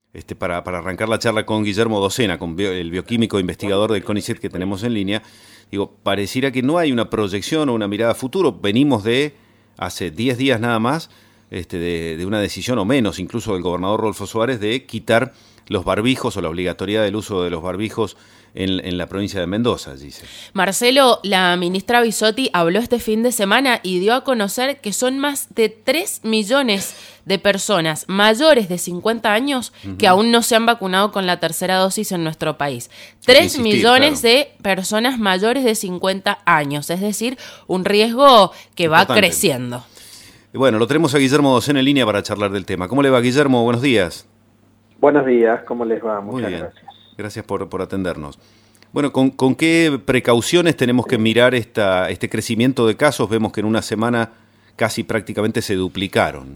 para arrancar la charla con Guillermo Docena, el bioquímico investigador del CONICET que tenemos en línea. Digo, pareciera que no hay una proyección o una mirada a futuro. Venimos de hace 10 días nada más, de una decisión o menos, incluso del gobernador Rodolfo Suárez, de quitar los barbijos o la obligatoriedad del uso de los barbijos en la provincia de Mendoza, dice. Marcelo, la ministra Bisotti habló este fin de semana y dio a conocer que son más de 3 millones de personas mayores de 50 años que aún no se han vacunado con la tercera dosis en nuestro país. 3 millones de personas mayores de 50 años, es decir, un riesgo que va creciendo. Bueno, lo tenemos a Guillermo Docena en línea para charlar del tema. ¿Cómo le va, Guillermo? Buenos días. Buenos días, ¿cómo les va? Muchas gracias. Gracias por atendernos. Bueno, ¿con qué precauciones tenemos que mirar este crecimiento de casos? Vemos que en una semana casi prácticamente se duplicaron.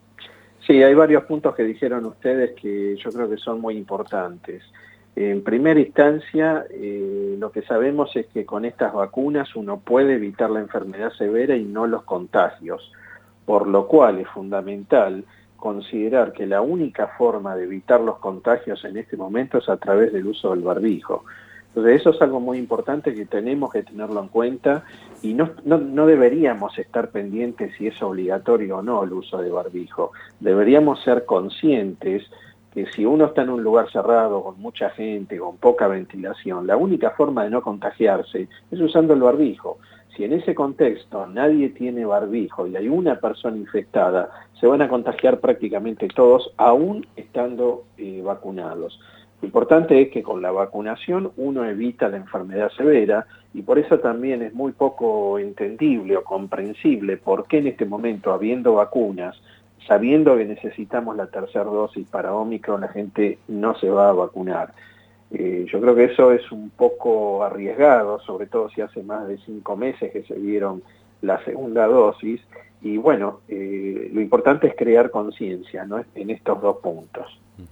Sí, hay varios puntos que dijeron ustedes que yo creo que son muy importantes. En primera instancia, lo que sabemos es que con estas vacunas uno puede evitar la enfermedad severa y no los contagios, por lo cual es fundamental considerar que la única forma de evitar los contagios en este momento es a través del uso del barbijo. Entonces eso es algo muy importante que tenemos que tenerlo en cuenta y no deberíamos estar pendientes si es obligatorio o no el uso de barbijo. Deberíamos ser conscientes que si uno está en un lugar cerrado, con mucha gente, con poca ventilación, la única forma de no contagiarse es usando el barbijo. Si en ese contexto nadie tiene barbijo y hay una persona infectada, se van a contagiar prácticamente todos, aún estando vacunados. Lo importante es que con la vacunación uno evita la enfermedad severa y por eso también es muy poco entendible o comprensible por qué en este momento, habiendo vacunas, sabiendo que necesitamos la tercera dosis para Omicron, la gente no se va a vacunar. Yo creo que eso es un poco arriesgado, sobre todo si hace más de 5 meses que se dieron la segunda dosis. Y bueno, lo importante es crear conciencia, ¿no?, en estos dos puntos.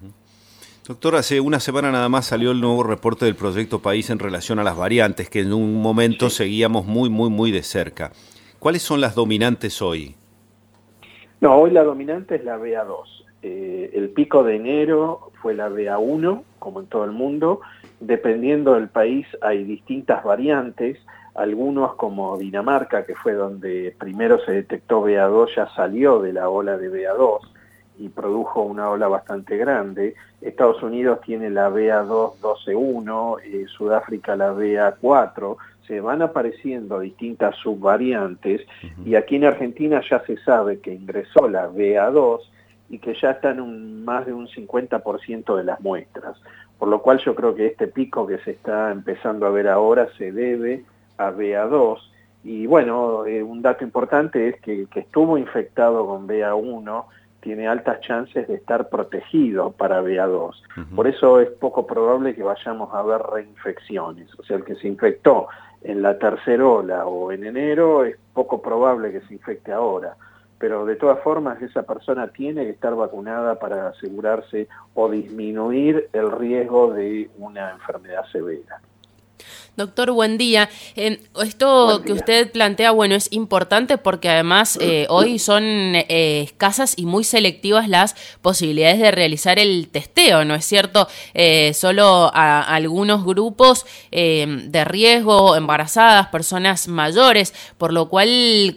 Doctor, hace una semana nada más salió el nuevo reporte del Proyecto País en relación a las variantes, que en un momento seguíamos muy de cerca. ¿Cuáles son las dominantes hoy? No, hoy la dominante es la BA2. El pico de enero fue la BA1, como en todo el mundo. Dependiendo del país hay distintas variantes. Algunos, como Dinamarca, que fue donde primero se detectó BA2, ya salió de la ola de BA2 y produjo una ola bastante grande. Estados Unidos tiene la BA2 12.1, Sudáfrica la BA4. Se van apareciendo distintas subvariantes y aquí en Argentina ya se sabe que ingresó la BA2 y que ya está en más de un 50% de las muestras. Por lo cual yo creo que este pico que se está empezando a ver ahora se debe a BA2. Y bueno, un dato importante es que el que estuvo infectado con BA1 tiene altas chances de estar protegido para BA2. Por eso es poco probable que vayamos a ver reinfecciones. O sea, el que se infectó en la tercera ola o en enero es poco probable que se infecte ahora. Pero de todas formas esa persona tiene que estar vacunada para asegurarse o disminuir el riesgo de una enfermedad severa. Doctor, buen día. Esto que usted plantea, bueno, es importante porque además hoy son escasas y muy selectivas las posibilidades de realizar el testeo, ¿no es cierto? Solo a algunos grupos de riesgo, embarazadas, personas mayores, por lo cual,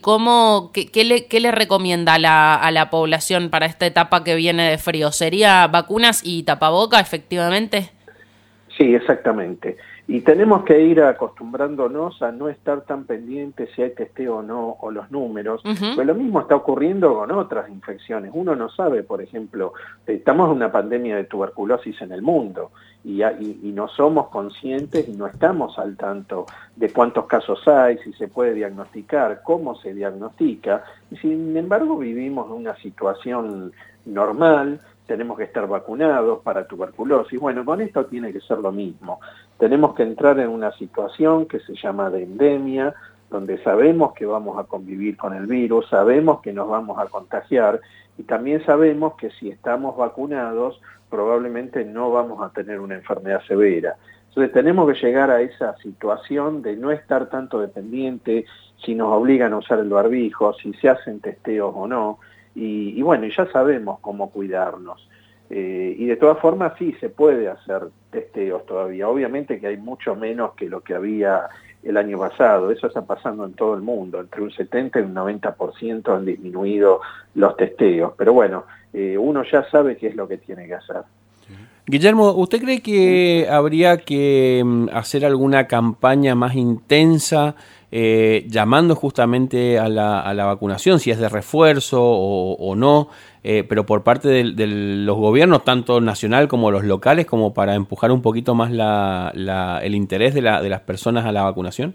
¿qué le recomienda a la población para esta etapa que viene de frío? ¿Sería vacunas y tapaboca, efectivamente? Sí, exactamente. Y tenemos que ir acostumbrándonos a no estar tan pendientes si hay testeo o no, o los números. Pues lo mismo está ocurriendo con otras infecciones. Uno no sabe, por ejemplo, estamos en una pandemia de tuberculosis en el mundo y no somos conscientes y no estamos al tanto de cuántos casos hay, si se puede diagnosticar, cómo se diagnostica. Y sin embargo vivimos en una situación normal. Tenemos que estar vacunados para tuberculosis. Bueno, con esto tiene que ser lo mismo. Tenemos que entrar en una situación que se llama de endemia, donde sabemos que vamos a convivir con el virus, sabemos que nos vamos a contagiar y también sabemos que si estamos vacunados probablemente no vamos a tener una enfermedad severa. Entonces tenemos que llegar a esa situación de no estar tanto dependiente si nos obligan a usar el barbijo, si se hacen testeos o no. Y bueno, ya sabemos cómo cuidarnos. Y de todas formas sí se puede hacer testeos todavía. Obviamente que hay mucho menos que lo que había el año pasado. Eso está pasando en todo el mundo. Entre un 70 y un 90% han disminuido los testeos. Pero bueno, uno ya sabe qué es lo que tiene que hacer. Guillermo, ¿usted cree que habría que hacer alguna campaña más intensa llamando justamente a la vacunación, si es de refuerzo o no, pero por parte de los gobiernos, tanto nacional como los locales, como para empujar un poquito más el interés de las personas a la vacunación?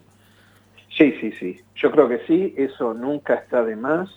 Sí. Yo creo que sí, eso nunca está de más.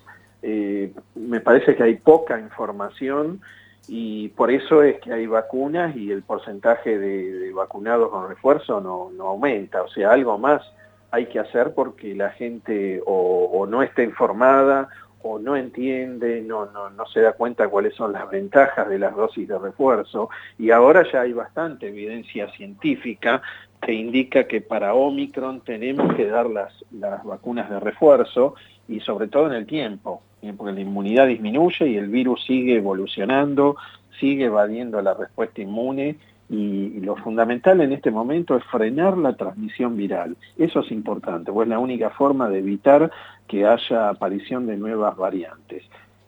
Me parece que hay poca información y por eso es que hay vacunas y el porcentaje de vacunados con refuerzo no aumenta. O sea, algo más hay que hacer porque la gente o no está informada o no entiende, no se da cuenta cuáles son las ventajas de las dosis de refuerzo, y ahora ya hay bastante evidencia científica que indica que para Omicron tenemos que dar las vacunas de refuerzo, y sobre todo en el tiempo, porque la inmunidad disminuye y el virus sigue evolucionando, sigue evadiendo la respuesta inmune, y lo fundamental en este momento es frenar la transmisión viral. Eso es importante, pues es la única forma de evitar que haya aparición de nuevas variantes.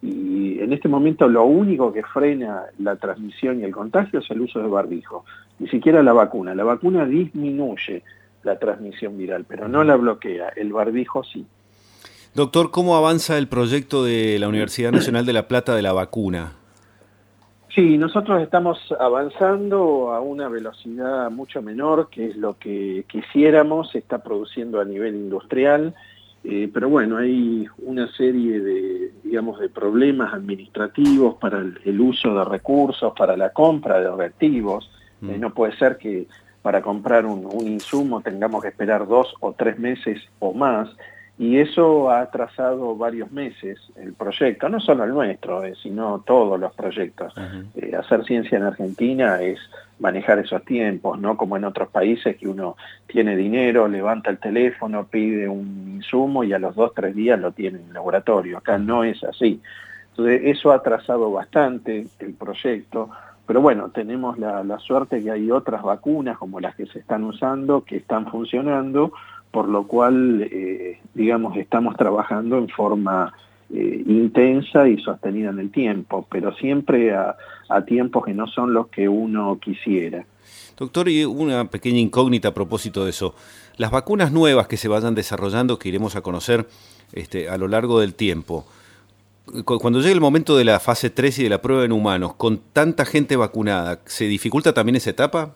Y en este momento lo único que frena la transmisión y el contagio es el uso de barbijo. Ni siquiera la vacuna. La vacuna disminuye la transmisión viral, pero no la bloquea. El barbijo sí. Doctor, ¿cómo avanza el proyecto de la Universidad Nacional de La Plata de la vacuna? Sí, nosotros estamos avanzando a una velocidad mucho menor, que es lo que quisiéramos, se está produciendo a nivel industrial, pero bueno, hay una serie de problemas administrativos para el uso de recursos, para la compra de reactivos. No puede ser que para comprar un insumo tengamos que esperar 2 o 3 meses o más, y eso ha atrasado varios meses el proyecto, no solo el nuestro, sino todos los proyectos. Hacer ciencia en Argentina es manejar esos tiempos, no como en otros países que uno tiene dinero, levanta el teléfono, pide un insumo y a los 2 o 3 días lo tiene en el laboratorio. Acá no es así. Entonces eso ha atrasado bastante el proyecto, pero bueno, tenemos la suerte que hay otras vacunas como las que se están usando, que están funcionando, por lo cual, estamos trabajando en forma intensa y sostenida en el tiempo, pero siempre a tiempos que no son los que uno quisiera. Doctor, y una pequeña incógnita a propósito de eso. Las vacunas nuevas que se vayan desarrollando, que iremos a conocer a lo largo del tiempo, cuando llegue el momento de la fase 3 y de la prueba en humanos, con tanta gente vacunada, ¿se dificulta también esa etapa?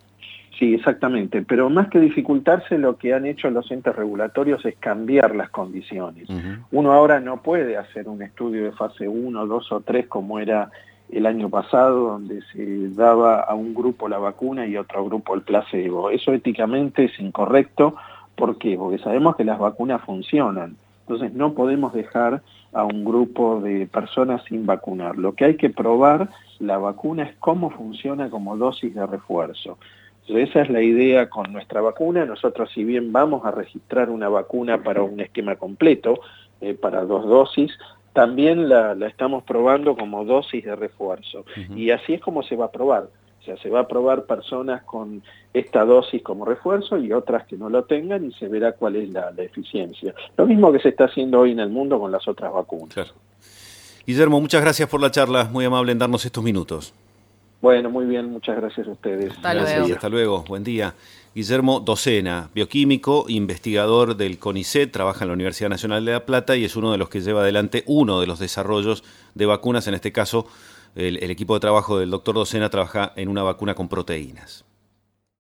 Sí, exactamente, pero más que dificultarse, lo que han hecho los entes regulatorios es cambiar las condiciones. Uno ahora no puede hacer un estudio de fase 1, 2 o 3 como era el año pasado, donde se daba a un grupo la vacuna y a otro grupo el placebo. Eso éticamente es incorrecto. ¿Por qué? Porque sabemos que las vacunas funcionan. Entonces no podemos dejar a un grupo de personas sin vacunar. Lo que hay que probar la vacuna es cómo funciona como dosis de refuerzo. Esa es la idea con nuestra vacuna. Nosotros, si bien vamos a registrar una vacuna para un esquema completo, para 2 dosis, también la estamos probando como dosis de refuerzo. Y así es como se va a probar. O sea, se va a probar personas con esta dosis como refuerzo y otras que no lo tengan, y se verá cuál es la eficiencia. Lo mismo que se está haciendo hoy en el mundo con las otras vacunas. Claro. Guillermo, muchas gracias por la charla. Muy amable en darnos estos minutos. Bueno, muy bien, muchas gracias a ustedes. Hasta luego, buen día. Guillermo Docena, bioquímico, investigador del CONICET, trabaja en la Universidad Nacional de La Plata y es uno de los que lleva adelante uno de los desarrollos de vacunas. En este caso, el equipo de trabajo del doctor Docena trabaja en una vacuna con proteínas.